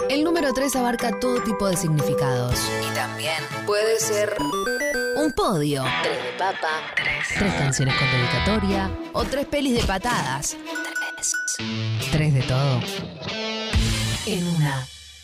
El número 3 abarca todo tipo de significados. Y también puede ser un podio. 3 de papa, 3 canciones con dedicatoria o 3 pelis de patadas. 3 de todo en una.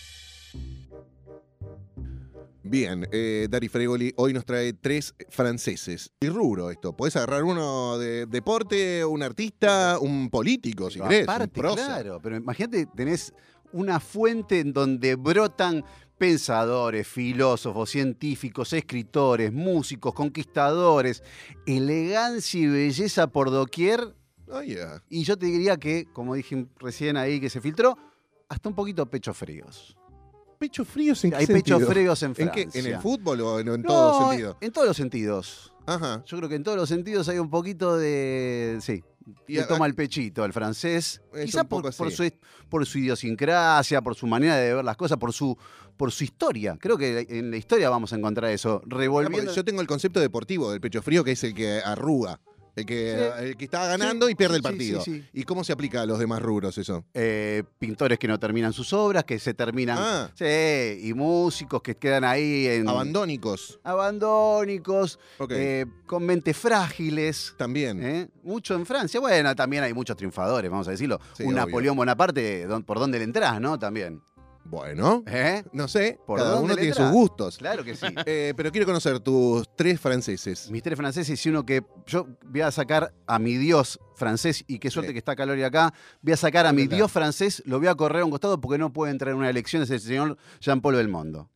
Bien, Dari Fregoli hoy nos trae 3 franceses. Y rubro esto. Podés agarrar uno de deporte, un artista, un político, si querés. Aparte, un prosa. claro, pero imagínate, tenés una fuente en donde brotan pensadores, filósofos, científicos, escritores, músicos, conquistadores, elegancia y belleza por doquier. Oh, yeah. Y yo te diría que, como dije recién ahí que se filtró, hasta un poquito pechos fríos. ¿Pechos fríos en qué Hay sentido? pechos fríos en ¿En Francia. qué? ¿En el fútbol o en No, todo sentido? En todos los sentidos. Ajá. Yo creo que en todos los sentidos hay un poquito de... Sí, Y le toma el pechito al francés. Es Quizás un poco así. por su idiosincrasia, por su manera de ver las cosas, por su historia. Creo que en la historia vamos a encontrar eso. Revolviendo... Yo tengo el concepto deportivo del pecho frío, que es el que arruga. El que está ganando y pierde el partido. Sí. ¿Y cómo se aplica a los demás rubros eso? Pintores que no terminan sus obras, que se terminan... Ah. Sí, y músicos que quedan ahí en... Abandónicos. Abandónicos, Ok. con mentes frágiles. También. Mucho en Francia. Bueno, también hay muchos triunfadores, vamos a decirlo. Sí, Un obvio. Napoleón Bonaparte, ¿por dónde le entrás, no? También. Bueno, no sé. ¿Por Cada dónde uno le tiene entra? sus gustos. Claro que sí. Pero quiero conocer tus 3 franceses. Mis 3 franceses y uno que yo voy a sacar a mi dios francés, y qué suerte que está Calori acá, voy a sacar a mi dios francés, lo voy a correr a un costado porque no puede entrar en una elección, es el señor Jean-Paul Belmondo.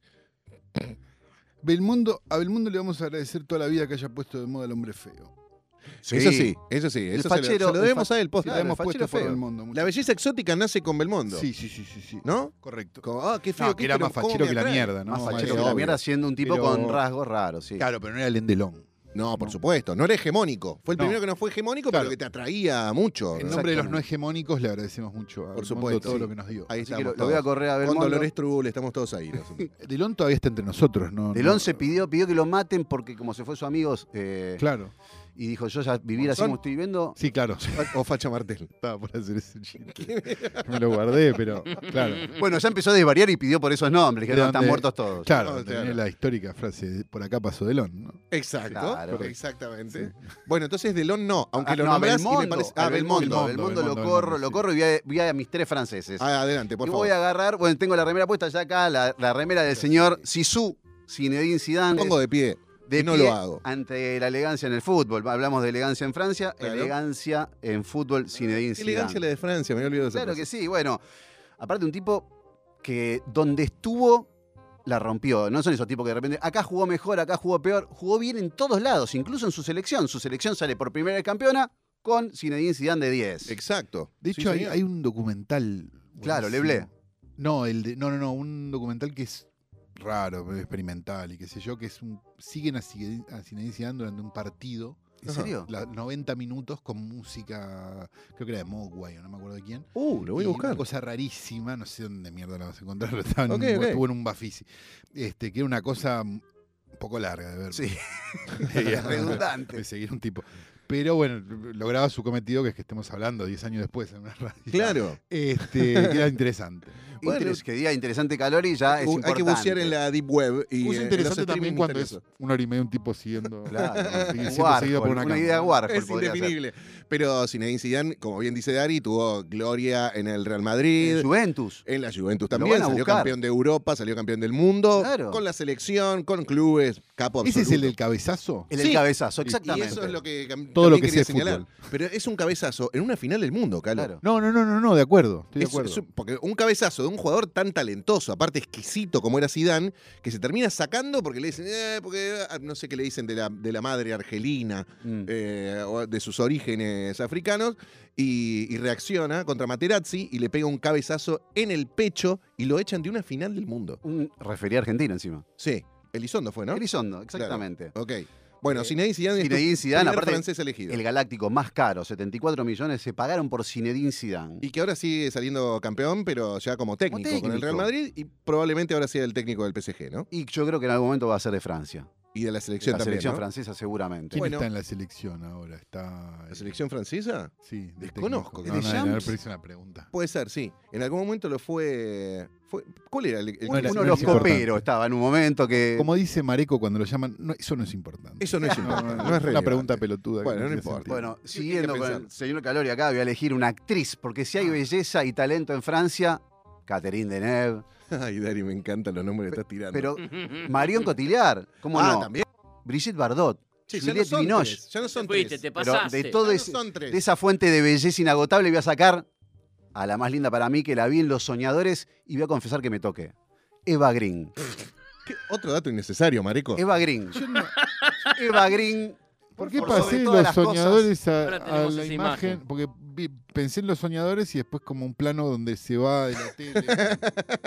A Belmondo le vamos a agradecer toda la vida que haya puesto de moda al hombre feo. Sí. Eso sí. Eso fachero, se lo debemos a él. Sí, posta. la hemos el fachero puesto por feo. Belmondo. La belleza exótica nace con Belmondo. Sí. ¿no? Correcto. Como, qué feo No, que era pero más ¿cómo fachero me que la atrae? mierda, ¿no? Más Más fachero que obvio. la mierda, siendo un tipo Pero- con rasgos raros, sí. Claro, pero no era Lendelón. No, por supuesto. No era hegemónico. Fue el No. primero que no fue hegemónico, Claro. pero que te atraía mucho. En nombre de los no hegemónicos le agradecemos mucho a Por Belmondo supuesto, todo sí. lo que nos dio. Ahí Así que estamos lo voy a todos. correr a Con Belmondo. Dolores Trubul, estamos todos ahí. Delon todavía está entre nosotros, ¿no? Delon se pidió que lo maten porque como se fue su amigo Claro. y dijo, yo ya vivir así ¿Monzón? como estoy viviendo... Sí, claro. O Facha Martel. Estaba por hacer ese chiste. Me lo guardé, pero claro. Bueno, ya empezó a desvariar y pidió por esos nombres, que De no están donde- muertos todos. Claro, No, donde claro. viene la histórica frase, por acá pasó Delon, ¿no? Exacto. Claro. Exactamente. Bueno, entonces Delon no, aunque lo no, nombrás y me Belmondo, parece... a Belmondo. Belmondo lo Belmondo, corro, sí. lo corro y voy a mis 3 franceses. Adelante, por y favor. voy a agarrar, bueno, tengo la remera puesta ya acá, la remera del señor Zizou, Zinedine Zidane. Pongo de pie. de y no pie lo hago. ante la elegancia en el fútbol. Hablamos de elegancia en Francia, Claro. elegancia en fútbol, Zinedine Qué elegancia Zidane. la de Francia, me había olvidado de esa Claro frase. que sí, bueno, aparte un tipo que donde estuvo la rompió. No son esos tipos que de repente acá jugó mejor, acá jugó peor, jugó bien en todos lados, incluso en su selección. Su selección sale por primera vez campeona con Zinedine Zidane de 10. Exacto. De Sí, hecho, señor. hay un documental. Claro, buenísimo. Leblé. No, no, un documental que es raro, experimental y qué sé yo, que es siguen a Zinedine Zidane durante un partido. ¿En serio? 90 minutos con música, creo que era de Mogwai o no me acuerdo de quién. Lo voy a Y buscar. Una cosa rarísima, no sé dónde mierda la vas a encontrar, pero estaba Ok. estuvo en un Bafisi. Que era una cosa un poco larga de ver. Sí. De Redundante. seguir un tipo. Pero bueno, lograba su cometido, que es que estemos hablando 10 años después en una radio. Claro. Que era interesante. Bueno, Que diga interesante Calori ya es Hay importante. que bucear en la Deep Web. Y, Es en interesante los también streaming cuando es misteriosos. 1 hora y media un tipo siguiendo. Claro. siendo seguido por una una cámara. idea Warhol Es podría ser. indefinible. Pero Zinedine Zidane, como bien dice Dari, tuvo gloria en el Real Madrid. En Juventus. En la Juventus Lo también, van a salió buscar. campeón de Europa, salió campeón del mundo, Claro. con la selección, con clubes, capo absoluto. ¿Ese es el del cabezazo? El Sí. del cabezazo, Y exactamente. eso es lo que Todo lo también que quería sé señalar. fútbol. Pero es un cabezazo en una final del mundo, Calo. Claro. No, de acuerdo. Estoy de Es- acuerdo. porque un cabezazo de un jugador tan talentoso, aparte exquisito como era Zidane, que se termina sacando porque le dicen, porque no sé qué le dicen de la madre argelina, o de sus orígenes africanos, y reacciona contra Materazzi y le pega un cabezazo en el pecho y lo echan de una final del mundo. Un referí argentino encima. Sí, Elizondo fue, ¿no? Elizondo, exactamente. Ok. Bueno, Zinedine Zidane Zinedine es tu Zidane, primer aparte, francés elegido. El galáctico más caro, 74 millones, se pagaron por Zinedine Zidane. Y que ahora sigue saliendo campeón, pero ya como técnico con el técnico. Real Madrid y probablemente ahora sea el técnico del PSG, ¿no? Y yo creo que en algún momento va a ser de Francia. Y de la selección La también, selección ¿no? francesa seguramente. ¿Quién Bueno. está en la selección ahora? Está ¿La selección francesa? Sí, de Desconozco. técnico. ¿De No, Champs? pero hice una pregunta. Puede ser, sí. En algún momento lo fue... ¿Cuál era el No era- Uno no de los es importante. coperos estaba en un momento que... Como dice Mareco cuando lo llaman, no, eso no es importante. Eso no es importante, no es relevante. Una pregunta pelotuda. que Bueno, no tiene importa. sentido. Bueno, ¿Qué siguiendo con pensar? el señor Calori acá, voy a elegir una actriz, porque si hay belleza y talento en Francia, Catherine Deneuve, Ay, Dari, me encantan los nombres que estás tirando. pero Marion Cotillard, ¿cómo no? también. Brigitte Bardot, Sí, ya no Juliette son Binoche. tres. Ya no son Fuiste, tres. te Pero pasaste. de todo Ya no ese- son tres. De esa fuente de belleza inagotable voy a sacar a la más linda para mí, que la vi en Los Soñadores, y voy a confesar que me toque. Eva Green. ¿Qué? Otro dato innecesario, Marico. Eva Green. Eva Green. ¿Por qué por sobre pasé todas los las cosas- soñadores Ahora a tenemos la esa imagen? imagen. Porque pensé en los soñadores y después como un plano donde se va de la tele.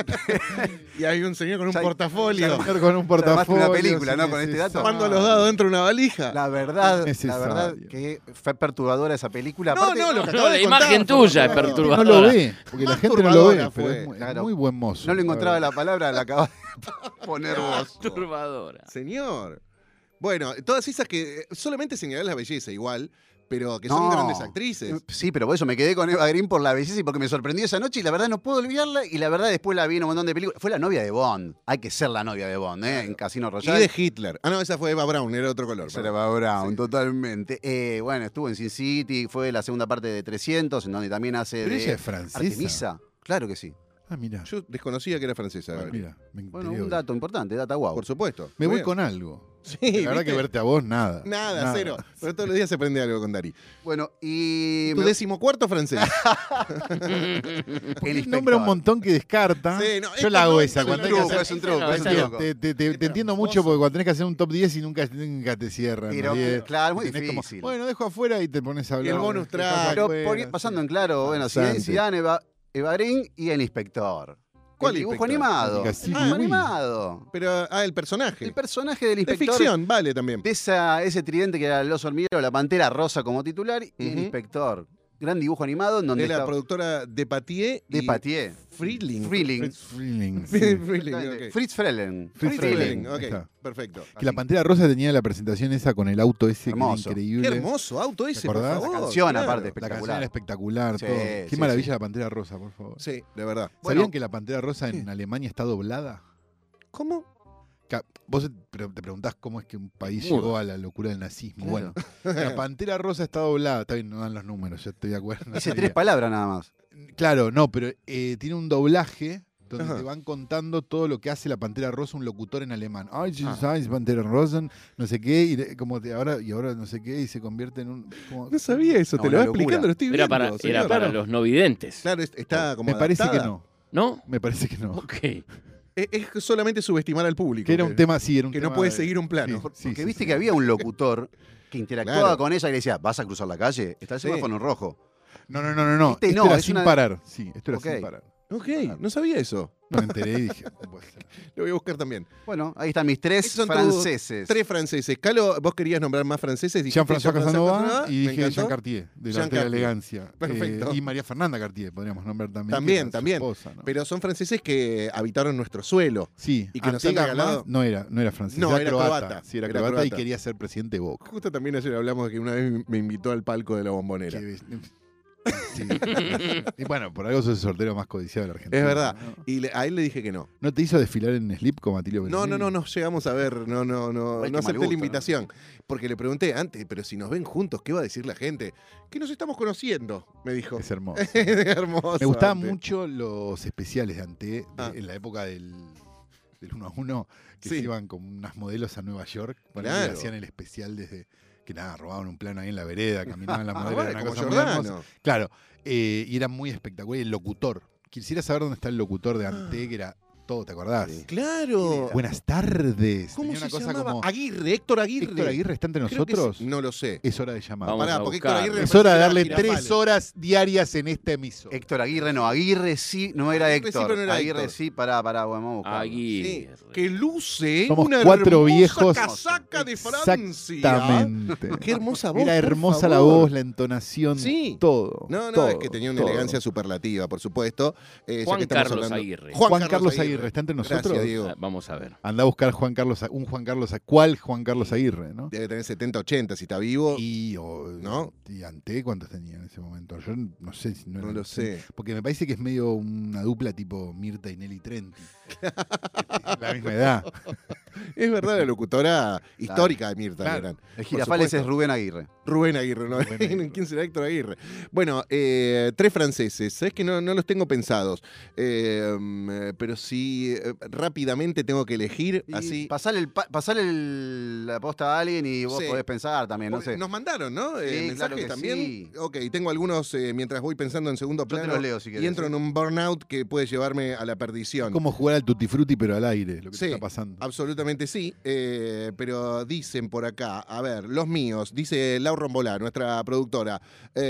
Y hay un señor con un Ya- portafolio. Señor con un armaste portafolio. una película, ¿no? Con este dato. Tomando los dados dentro de una valija. La verdad Necesario. que fue perturbadora esa película. No, Aparte, no, lo que No, acaba la de contar, imagen por tuya es favor. No perturbadora. lo ve, porque la gente no lo ve, Masturbadora pero fue. es muy, Claro. muy buen mozo. no le encontraba la la palabra, la acabas de poner vos. Turbadora. Señor. Bueno, todas esas que solamente señalan la belleza igual, pero que son No. grandes actrices. Sí, pero por eso me quedé con Eva Green por la belleza y porque me sorprendió esa noche y la verdad no puedo olvidarla y la verdad después la vi en un montón de películas. Fue la novia de Bond. Hay que ser la novia de Bond, ¿eh? En Casino Y Royale. de Hitler. Ah, no, esa fue Eva Braun, era otro color. Esa perdón. era Eva Braun, totalmente. Bueno, estuvo en Sin City, fue la segunda parte de 300, en donde también hace Pero de ella es francesa. Artemisa. Claro que sí. Ah, mira. Yo desconocía que era francesa. Ah, Gabriel. mira, me Bueno, enteré un hoy. dato importante, data guau. Por supuesto. Me Muy voy bien. con algo. Sí, La verdad que ¿viste? verte a vos, nada. Nada, cero. Pero todos los días se aprende algo con Dari. Bueno, y... Tu 14º francés. Porque El él nombra un inspector. montón que descarta. Sí, no, Yo esto la hago no, esa. es Cuando un hay que truco, hacer. es un truco, No, es un esa truco. Te entiendo mucho porque cuando tenés que hacer un top 10 y nunca te cierran. Pero, los 10. claro, muy Tenés como, difícil. bueno, dejo afuera y te pones a hablar. el bonus Dejo track. Pero afuera, por ir pasando en claro, bueno, Bastante. Zidane, Eva Green y el inspector. ¿Cuál el dibujo inspector? animado. Casi, El dibujo uy. animado. Pero, el personaje. El personaje del Es inspector. ficción, vale también. De ese tridente que era el oso hormiguero, la pantera rosa como titular y el Ujú. inspector. Gran dibujo animado en donde De la está productora de Patier. de Patier. Friedling. Freeling. Fritz Freleng, sí. Friedling, ok. Fritz Frelen. Fritz Friedling, Freleng, ok, ahí está. perfecto. Que la Pantera Rosa tenía la presentación esa con el auto ese que era Hermoso. increíble. Qué hermoso auto ese, por acordás? favor. La canción, claro. aparte, La espectacular. canción era espectacular, Sí, todo. Qué sí, maravilla sí. la Pantera Rosa, por favor. Sí, de verdad. Bueno. ¿Sabían que la Pantera Rosa en Alemania está doblada? ¿Cómo? Vos te preguntás cómo es que un país Mudo. llegó a la locura del nazismo. Claro. Bueno, la Pantera Rosa está doblada. Está bien, no dan los números, ya estoy de acuerdo. no Dice sabía. 3 palabras nada más. Claro, no, pero tiene un doblaje donde Ajá. te van contando todo lo que hace la Pantera Rosa, un locutor en alemán. Ay, Ah. sabes, Pantera Rosa, no sé qué, ahora no sé qué, y se convierte en un... como- No sabía eso, No, te lo una va locura. explicando, lo estoy Era viendo. para, señor. era para los no videntes. Claro, está como Me parece que adaptada. no. ¿No? Me parece que no. Ok. Es solamente subestimar al público. Que era un tema, sí, era un que tema no puede de- seguir un plano. Sí, sí, Porque sí, viste sí. que había un locutor que interactuaba Claro. con ella y le decía, ¿vas a cruzar la calle? Está el Sí. semáforo en rojo. No. Este Esto no, era es sin una- parar. Sí, esto era Ok. sin parar. Ok, no sabía eso. Me enteré y dije, no puede ser. Lo voy a buscar también. Bueno, ahí están mis 3 Esos son tus franceses. 3 franceses. Calo, vos querías nombrar más franceses. dijiste Jean-François Casanova y me dije encantó. Jean Cartier, de Jean la Arte de la Cartier. elegancia. Perfecto. Y María Fernanda Cartier, podríamos nombrar también. También, que era su también. esposa, ¿no? Pero son franceses que habitaron nuestro suelo. Sí, y que nos han Anté regalado- Garmat no era francés, No, era croata. croata. Sí, era Era croata y croata. quería ser presidente de Boca. Justo también ayer hablamos de que una vez me invitó al palco de la Bombonera. Que- sí. Y bueno, por algo sos el sortero más codiciado de la Argentina. Es verdad. ¿No? Y a él le dije que no. ¿No te hizo desfilar en Slip como Atilio No Berlini? llegamos a ver, no Ay, qué mal acepté gusto, la invitación. Porque le pregunté antes, pero si nos ven juntos, ¿qué va a decir la gente? Que nos estamos conociendo, me dijo. Es hermoso. Hermoso. Me gustaban Ante. mucho los especiales de Ante Ah. en la época del 1 a 1, que Sí. se iban con unas modelos a Nueva York. Ponele, Claro. hacían el especial desde que nada, robaban un plano ahí en la vereda, caminaban las modelos, Bueno, era una como cosa muy hermosa. Giordano. Claro, y era muy espectacular. Y el locutor. Quisiera saber dónde está el locutor de Ante, que era todo, ¿te acordás? Sí. Claro. Buenas tardes. ¿Cómo Tenía se una cosa llamaba? como. Aguirre, Héctor Aguirre. ¿Héctor Aguirre está entre Creo que nosotros? sí. No lo sé. Es hora de llamar. Vamos Pará, a porque Héctor buscar. Aguirre Es me hora de parece darle que era 3 Girafales. horas diarias en este emisor. Héctor Aguirre no, Aguirre sí, no era Aguirre sí, Héctor. pero no era Aguirre Héctor. sí, pará, vamos a buscarlo. Aguirre. Sí, que luce Somos una 4 hermosa viejos. casaca de Francia. Exactamente. Qué hermosa voz. Era por hermosa la favor. voz, la entonación, Sí. todo. No, todo, es que tenía una todo. elegancia superlativa, por supuesto. Ya Juan que estamos Carlos hablando- Aguirre. Juan Carlos Aguirre, Aguirre está entre nosotros. Gracias, Diego. Vamos a ver. Anda a buscar ¿cuál Juan Carlos Aguirre, ¿no? Debe tener 70, 80 si está vivo. ¿No? Y Ante, ¿cuántos tenía en ese momento? Yo no sé si No lo sé. Porque me parece que es medio una dupla tipo Mirta y Nelly Trenti. La misma edad. Es verdad, la locutora histórica de Mirta Claro. Legrand. El Por Girafales es supuesto. Rubén Aguirre. Rubén Aguirre, ¿no? Rubén Aguirre. ¿Quién será Héctor Aguirre? Bueno, 3 franceses. Sabes que no los tengo pensados. Pero sí, rápidamente tengo que elegir. Y Así. pasale la posta a alguien y vos Sí. podés pensar también, no Porque sé. Nos mandaron, ¿no? Sí, Mensajes claro que también. sí. Ok, tengo algunos mientras voy pensando en segundo Yo te plano. los leo si y querés, entro en un burnout que puede llevarme a la perdición. Es como jugar al Tutti Frutti pero al aire, lo que Sí, te está pasando. absolutamente sí. Pero dicen por acá, a ver, los míos, dice Lau Rombolá, nuestra productora.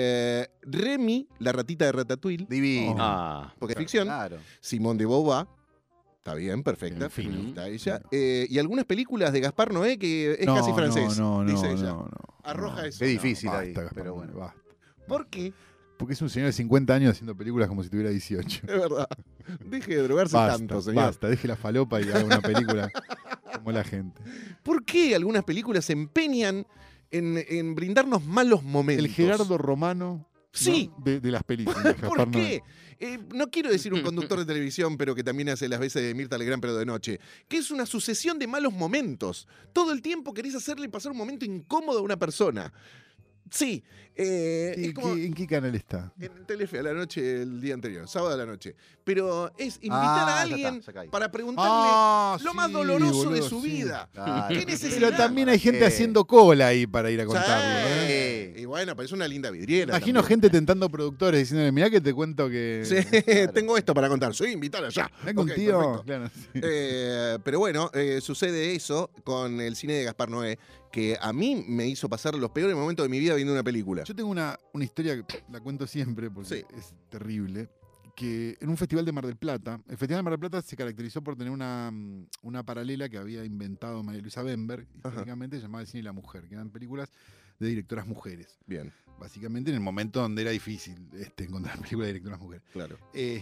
Remy, la ratita de Ratatouille, Divino. Ah, porque es ficción. Claro. Simone de Beauvoir, está bien, perfecta. Bien, fino. Está ella. Y algunas películas de Gaspar Noé que es casi francés, dice ella. Arroja eso. Qué difícil Basta, ahí, Gaspar pero Noé, bueno. basta. ¿Por qué? Porque es un señor de 50 años haciendo películas como si tuviera 18. Es verdad. Deje de drogarse Basta, tanto, señor. basta, deje la falopa y haga una película como la gente. ¿Por qué algunas películas se empeñan en brindarnos malos momentos? El Gerardo Romano, Sí. ¿no? de las películas. ¿Por Gaspar qué? No quiero decir un conductor de televisión, pero que también hace las veces de Mirta Legrand, pero de noche. Que es una sucesión de malos momentos. Todo el tiempo querés hacerle pasar un momento incómodo a una persona. Sí. Es como ¿En qué canal está? en Telefe a la noche el día anterior, sábado a la noche. Pero es invitar Ah, a ya alguien está, ya caí. para preguntarle lo sí, más doloroso de boludo, su sí. vida. Claro. ¿Qué necesidad? Pero también hay gente haciendo cola ahí para ir a Sí. contarlo. ¿eh? Y bueno, parece una linda vidriera. Imagino también. gente tentando productores diciéndole, mirá que te cuento que... Sí, tengo esto para contar. Soy invitar allá. Ven Ok, contigo. perfecto. Claro, sí. Pero bueno, sucede eso con el cine de Gaspar Noé, que a mí me hizo pasar los peores momentos de mi vida viendo una película. Yo tengo una historia que la cuento siempre porque Sí. es terrible. Que en un festival de Mar del Plata, el Festival de Mar del Plata se caracterizó por tener una paralela que había inventado María Luisa Bemberg, históricamente, llamada El cine y la mujer, que eran películas de directoras mujeres. Bien, Básicamente en el momento donde era difícil encontrar películas de directoras mujeres. claro.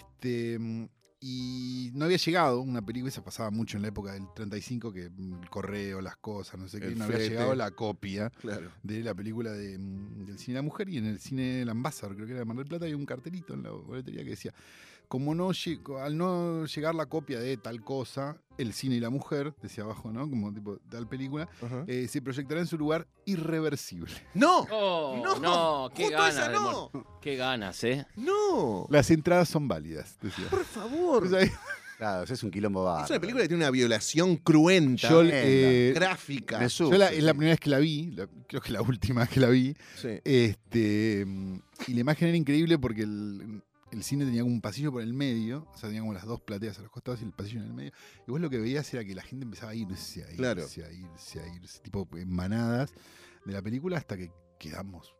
Y no había llegado una película, se pasaba mucho en la época del 35, que el correo, las cosas, no sé qué, El no había flete. llegado la copia Claro. de la película del cine de la mujer, y en el cine El Ambassador, creo que era de Mar del Plata, había un cartelito en la boletería que decía, al no llegar la copia de tal cosa, el cine y la mujer, decía abajo, ¿no? Como tipo tal película, Ajá. se proyectará en su lugar irreversible. ¡No! Oh, ¡No! no, qué Justo ganas. esa de no. Qué ganas, ¿eh? ¡No! Las entradas son válidas, decía. Por favor. O sea, Claro, ese es un quilombo bárbaro. Es una película que tiene una violación cruenta, yo, gráfica. Me yo sufre, es la sí. primera vez que la vi, creo que la última vez que la vi, Sí. y la imagen era increíble porque el cine tenía como un pasillo por el medio, o sea, tenía como las dos plateas a los costados y el pasillo en el medio, y vos lo que veías era que la gente empezaba a irse, Claro. a irse, tipo en manadas de la película hasta que quedamos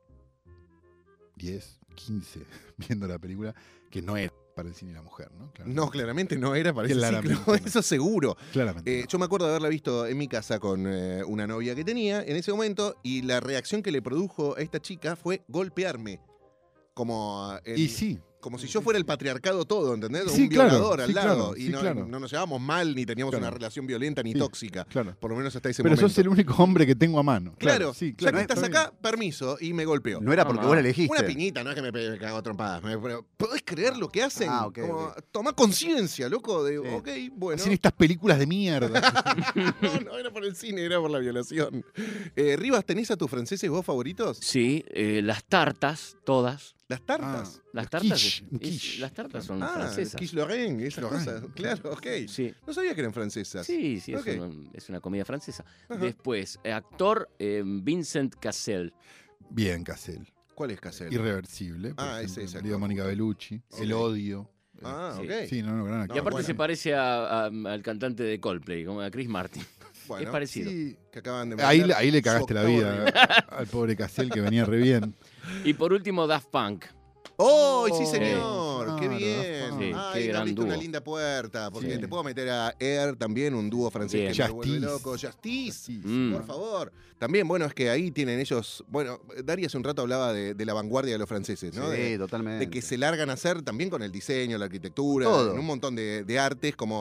10, 15 viendo la película, que no era para el cine y la mujer, ¿no? No, claramente no era para ese Claramente ciclo, no. eso seguro. Claramente. Yo me acuerdo de haberla visto en mi casa con una novia que tenía en ese momento y la reacción que le produjo a esta chica fue golpearme. Como, Y sí, como si yo fuera el patriarcado todo, ¿entendés? Sí, Un claro, violador al sí, lado. claro, y sí, no, claro. no nos llevábamos mal, ni teníamos Claro. una relación violenta ni Sí, tóxica. claro. Por lo menos hasta ese Pero momento. sos el único hombre que tengo a mano. Claro, sí, ya claro. que estás está acá, permiso, y me golpeó. No era porque vos la elegiste. Una piñita, no es que me cago a trompadas. Pero, ¿podés creer lo que hacen? Ah, ok, Como, ok. Tomá conciencia, loco, de, Sí. ok, bien. bueno. Hacen estas películas de mierda. No era por el cine, era por la violación. Rivas, ¿tenés a tus franceses vos favoritos? Sí, las tartas, todas. Las tartas. Las Los tartas, quiche, un quiche. las tartas son Ah, francesas. Quiche Lorraine, esas Lorraine. cosas. Claro, ok. Sí, No sabía que eran francesas. sí, sí, Ok. es una comida francesa. Ajá. Después, actor Vincent Cassel. Bien, Cassel. ¿Cuál es Cassel? Irreversible. por Ah, ejemplo, ese, el de Mónica Bellucci. Ok. El odio. Ah, Sí. ok. Sí, no, gran No, actor. Y aparte bueno. se parece al cantante de Coldplay, como a Chris Martin. Bueno, es parecido. Sí. que acaban de Ahí, mandar ahí le su cagaste la octavo vida reel. al pobre Cassel que venía re bien. Y por último, Daft Punk. ¡Oh, sí, Oh, señor! claro, ¡Qué bien! Daft Punk. Sí, Ay, qué no gran abriste una dúo. linda puerta, porque Sí. te puedo meter a Air también, un dúo francés Bien. que me vuelve Justice. loco. Justice. Sí, Mm. Por favor. También, bueno, es que ahí tienen ellos. Bueno, Dari hace un rato hablaba de la vanguardia de los franceses, ¿no? Sí, De, totalmente. de que se largan a hacer también con el diseño, la arquitectura, Todo. en un montón de artes, como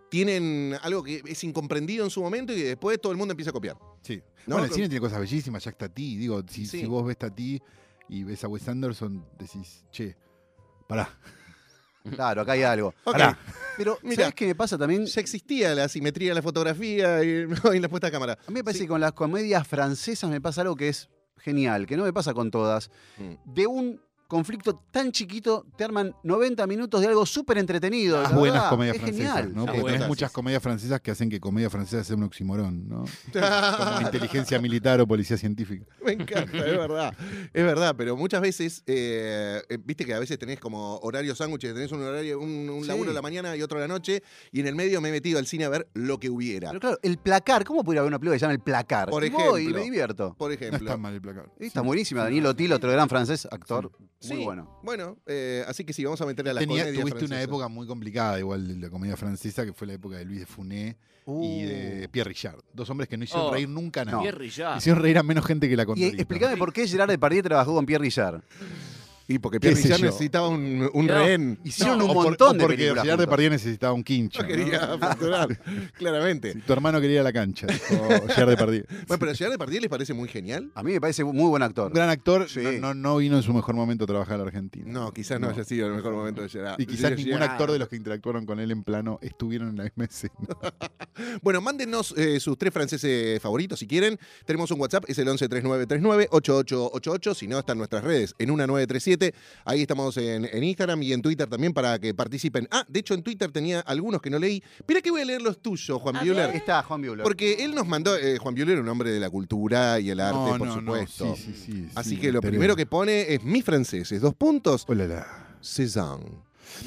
tienen algo que es incomprendido en su momento y que después todo el mundo empieza a copiar. Sí. ¿No? Bueno, el cine tiene cosas bellísimas, Jack Tati. Digo, Sí. si vos ves Tati y ves a Wes Anderson, decís, che, pará. Claro, acá hay algo. Ok. Pará. Pero, Mira. ¿sabes qué me pasa también? Ya existía la simetría en la fotografía y, y en la puesta a cámara. A mí me parece Sí. que con las comedias francesas me pasa algo que es genial, que no me pasa con todas. Mm. De un conflicto tan chiquito te arman 90 minutos de algo súper entretenido. Las la buenas verdad, comedias es francesas, genial. ¿no? Ah, Porque bueno, tenés sí, muchas sí. comedias francesas que hacen que comedia francesa sea un oxímoron, ¿no? Como inteligencia militar o policía científica. Me encanta, es verdad. Es verdad, pero muchas veces, viste que a veces tenés como horarios sándwiches, tenés un horario, un Sí. laburo a la mañana y otro a la noche, y en el medio me he metido al cine a ver lo que hubiera. Pero claro, el placar, ¿cómo pudiera haber una película que se llama El Placar? Por Y voy y ejemplo. me divierto. Por No ejemplo. está mal el placar. Está buenísima. Daniel Otilo, otro gran francés, actor. Sí, Muy bueno. Bueno, así que sí, vamos a meter a las comedias Tuviste francesas. una época muy complicada, igual, de la comedia francesa, que fue la época de Luis de Funès y de Pierre Richard. Dos hombres que no hicieron Oh, reír nunca a nadie. Pierre ya. Hicieron reír a menos gente que la Y Condorito. explícame por qué Gerard Depardieu trabajó con Pierre Richard. Y porque ¿Qué Pierre sé Richard yo? necesitaba un No. rehén. Hicieron No, un o montón de porque películas Gerard juntos. Depardieu necesitaba un quincho. No ¿no? quería facturar, claramente. Tu hermano quería ir a la cancha, dijo Gerard Depardieu. Bueno, pero Gerard Depardieu les parece muy genial. A mí me parece muy buen actor. Un gran actor, Sí. no vino en su mejor momento a trabajar a la Argentina. No, quizás no, haya sido el mejor momento de Gerard. Y quizás ningún Gerard. actor de los que interactuaron con él en plano estuvieron en la misma escena. Bueno, mándenos sus 3 franceses favoritos si quieren. Tenemos un WhatsApp, es el 1139398888. Si no, está en nuestras redes, en 1937. Ahí estamos en Instagram y en Twitter también para que participen. Ah, de hecho en Twitter tenía algunos que no leí. Mira que voy a leer los tuyos, Juan Ahí Bueller. está Juan Bueller. Porque él nos mandó, Juan Bueller era un hombre de la cultura y el arte, por supuesto. Sí, Así sí, que lo anterior. primero que pone es mis franceses, 2 puntos, Hola, la. Cézanne.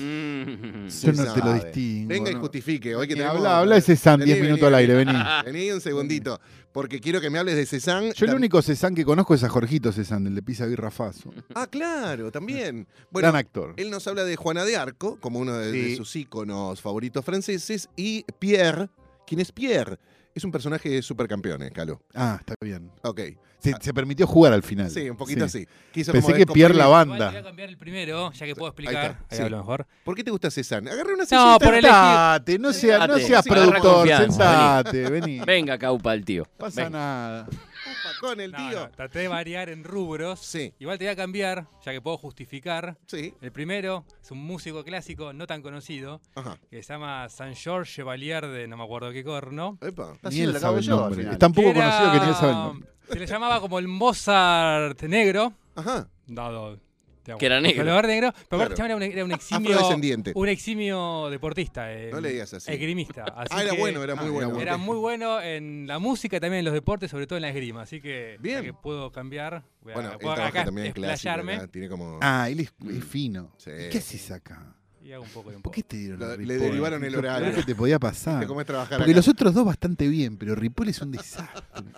Mm. Yo no te lo sabe. distingo. Venga y ¿no? justifique. Hoy que Habla, tenemos- habla de Cézanne, 10 Vení, minutos al vení, aire, vení. Vení un segundito, porque quiero que me hables de Cézanne. Yo el único Cézanne que conozco es a Jorgito Cézanne, el de Pisa Birra Faso. Ah, claro, también. Bueno, Gran actor. él nos habla de Juana de Arco, como uno de Sí. sus íconos favoritos franceses, y Pierre. ¿Quién es Pierre? Es un personaje de supercampeones, Calo. Ah, está bien. Ok. Se permitió jugar al final. Sí, un poquito así. Quiso Pensé como que Pierre la descomprimir. Igual te voy a banda. cambiar el primero, ya que puedo Ahí explicar. está, Ahí sí. hablo mejor. ¿Por qué te gusta Cézanne? Agarra una No, por sillita. elegir. Sentate, no seas Sentate. productor, Agarra confianza, sentate, vení. No Venga, Caupa, el tío. pasa Venga. nada. Opa, con el No, tío. no, traté de variar en rubros. Sí, Igual te voy a cambiar, ya que puedo justificar. sí. El primero es un músico clásico no tan conocido, Ajá. que se llama Saint-Georges Chevalier de no me acuerdo qué corno. Epa. Está Ni haciendo él la sabe acabo el yo al nombre. final. Es tan poco Que era- conocido que ni él sabe el nombre. Se le llamaba como el Mozart negro. Ajá. Dado, digamos, Que era negro. color negro. Pero Claro. aparte era un eximio. Afrodescendiente. Un eximio deportista. No le digas así. Esgrimista. Así Ah, era que bueno, era muy bueno. Era Ok. muy bueno en la música, también en los deportes, sobre todo en la esgrima. Así que, Bien. ya que puedo cambiar. Bueno, él puedo trabaja acá también en clásico. explayarme acá, Tiene como... Ah, él es fino. Sí. ¿Y ¿Qué haces acá? y hago un poco de un ¿Por poco. qué te dieron Lo- a le Ripoll? derivaron el Lo horario. peor que te podía ¿Viste pasar. cómo es trabajar Porque acá? los otros dos bastante bien, pero Ripoll es un desastre.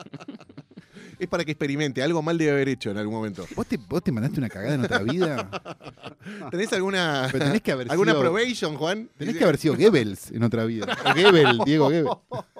Es para que experimente. Algo mal debe haber hecho en algún momento. ¿Vos te mandaste una cagada en otra vida? ¿Tenés alguna, Pero tenés que haber alguna sido- probation, Juan? Tenés que haber sido Goebbels en otra vida. O Goebbels, Diego Goebbels.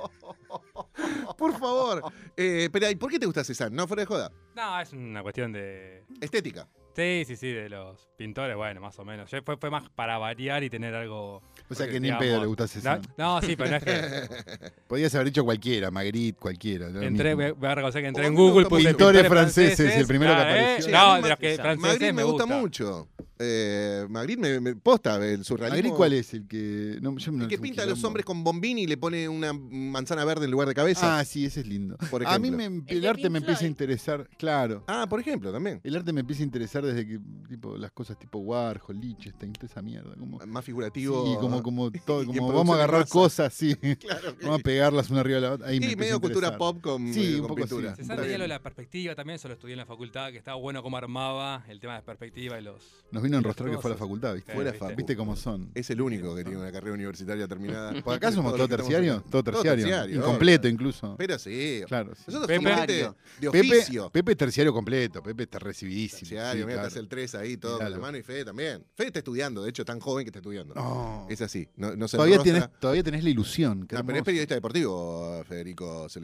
Por favor. Pero, ¿y por qué te gusta Cézanne? No, fuera de joda. No, es una cuestión de. Estética. Sí, de los pintores, bueno, más o menos. Fue más para variar y tener algo. O sea porque, que ni en digamos, pedo le gusta Cézanne. No, sí, pero no es que. Podías haber dicho cualquiera, Magritte, cualquiera. lo Entré, mismo. voy a reconocer que entré Oh, en a mí me Google, gusta puse mucho. Pintores franceses, el primero que claro, apareció. Sí, a No, mí de los que Magritte franceses Magritte me gusta gusta mucho. Magritte me posta el surrealismo. ¿Magritte cuál es? El que. No, yo no El que es un pinta a los quilombo. hombres con bombín y le pone una manzana verde en lugar de cabeza. Ah, sí, ese es lindo. Por A mí ejemplo. el de arte Pink me empieza a Floyd. interesar. Claro. Ah, por ejemplo, también. El arte me empieza a interesar desde que, tipo, las cosas tipo Warhol, Lichtenstein, toda esa mierda. Como, Más figurativo. sí, como todo, y en como producción vamos a en agarrar masa. cosas, sí. Claro que Vamos a pegarlas una arriba de la otra. Ahí me sí, empieza medio a cultura interesar. pop con, Sí, con un poco pintura. así. Se Está sabe bien. lo de la perspectiva también, eso lo estudié en la facultad, que estaba bueno cómo armaba el tema de perspectiva y los. Nos vino a y las enrostrar que fue a la cosas. facultad, ¿viste? Sí, Fue la ¿viste? facu. ¿Viste cómo son? Es el único que tiene una carrera universitaria terminada. Por acá somos todo Todos los que terciario. estamos acá. Todo terciario. terciario, Incompleto obvio. incluso. Pero sí. Claro. sí. Nosotros Pepe- somos gente de Pepe, oficio. Pepe es terciario completo. Pepe está recibidísimo. Terciario, sí, mira, te claro. hace el 3 ahí, todo con Miralo. la mano, y Fede también. Fede está estudiando, de hecho, tan joven que está estudiando. No. Es así. No se Todavía enrostra. tenés la ilusión. qué No, pero es hermoso. periodista deportivo, Federico Celedón.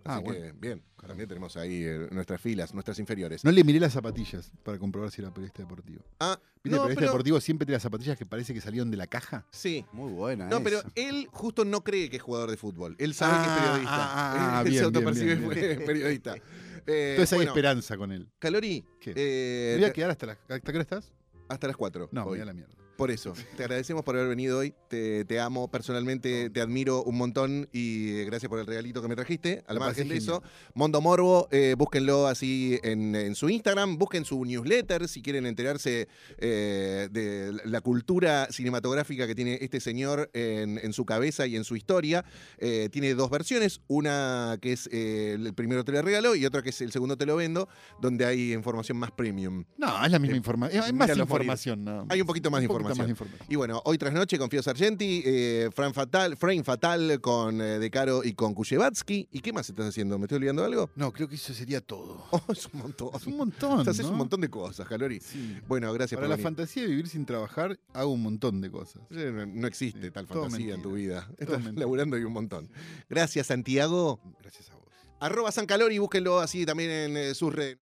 Así que, bueno. bien. También tenemos ahí nuestras filas, nuestras inferiores. No le miré las zapatillas para comprobar si era periodista deportivo. Ah, ¿Viste? no, El periodista pero... deportivo siempre tiene las zapatillas que parece que salieron de la caja. Sí. Muy buena. No, pero esa. él justo no cree que es jugador de fútbol. Él sabe que es periodista. Él bien, se autopercibe bien. periodista. Entonces hay Bueno, esperanza con él. Calori, ¿Qué? ¿Me voy a quedar hasta qué hora estás? hasta las 4. No, hoy. voy a la mierda. Por eso, te agradecemos por haber venido hoy. Te amo personalmente, te admiro un montón y gracias por el regalito que me trajiste. Al Me margen parece de eso, Mondo Morbo, búsquenlo así en su Instagram, busquen su newsletter si quieren enterarse de la cultura cinematográfica que tiene este señor en su cabeza y en su historia. Tiene 2 versiones, una que es el primero te lo regalo y otra que es el segundo te lo vendo, donde hay información más premium. No, es la misma información. Hay más míralos morir. información. No. Hay un poquito más de información. Y bueno, hoy tras noche con Fío Sargenti, Frame Fatal con De Caro y con Kuchevatsky. ¿Y qué más estás haciendo? ¿Me estoy olvidando de algo? No, creo que eso sería todo. Oh, es un montón. Es un montón. Haces ¿no? un montón de cosas, Calori. Sí. Bueno, gracias Para por la venir. fantasía de vivir sin trabajar, hago un montón de cosas. No existe Sí, tal todo fantasía en tu mentira. vida. Todo Estás mentira. laburando y un montón. Gracias, Santiago. Gracias a vos. @San Calori, búsquenlo así también en sus redes.